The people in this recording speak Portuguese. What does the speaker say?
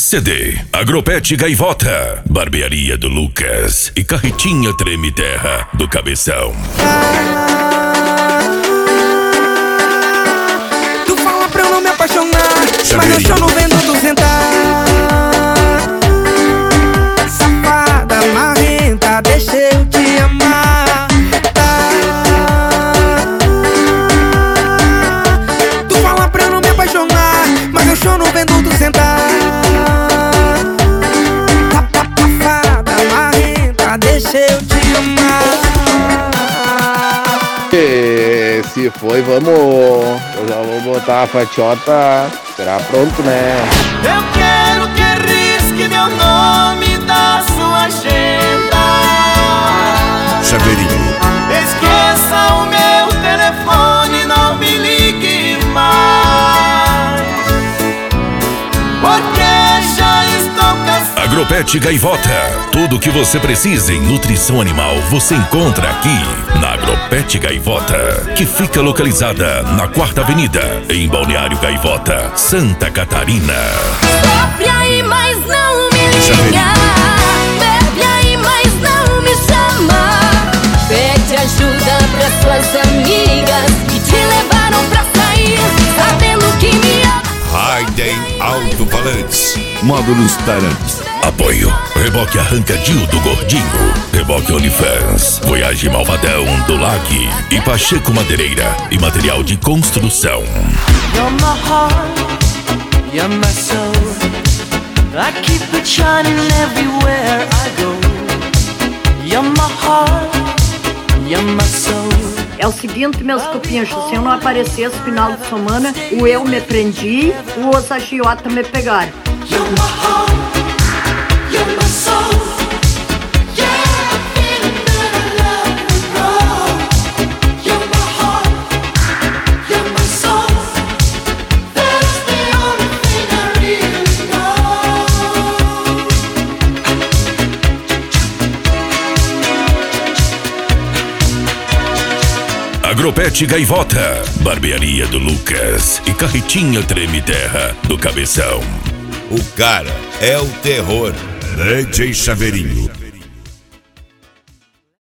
CD, Agropet Gaivota, Barbearia do Lucas e Carretinha Treme Terra do Cabeção. Tu fala pra eu não me apaixonar, mas eu choro vendo tu sentar. Safada, marrenta, deixa eu te amar. Tu fala pra eu não me apaixonar, mas eu choro vendo tu sentar. Safada, marrenta, deixa eu te amar. Se foi, vamos. Eu já vou botar a fatiota. Será pronto, né? Eu quero que risque meu nome da sua agenda. Chaveirinho. Esqueça o meu telefone, não me ligue mais, porque já estou cansado. Agropet Gaivota, tudo o que você precisa em nutrição animal você encontra aqui na Agropet Gaivota, que fica localizada na 4ª Avenida, em Balneário Gaivota, Santa Catarina. Sofre aí, mas não me liga. Bebe aí, mas não me chama. Pede ajuda pra suas amigas que te levaram pra sair, sabendo que me ama. Raiden Alto-Falantes. Módulos Tarantes. Apoio Reboque Arrancadinho do Gordinho, Reboque OnlyFans, Voyage Malvadão do Lag e Pacheco Madeireira e material de construção. You're my heart, you're my soul. I keep it shining everywhere I go. You're my heart, you're my soul. É o seguinte, meus cupinchos, se eu não aparecesse no final de semana, o eu me prendi, os agiota me pegaram. You're my heart, you're my soul. Yeah, I'm feeling that I love and roll. You're my heart, you're my soul. That's the only thing I really know. Agropet Gaivota, Barbearia do Lucas e Carretinha Treme Terra do Cabeção. O cara é o terror. DJ Chaveirinho.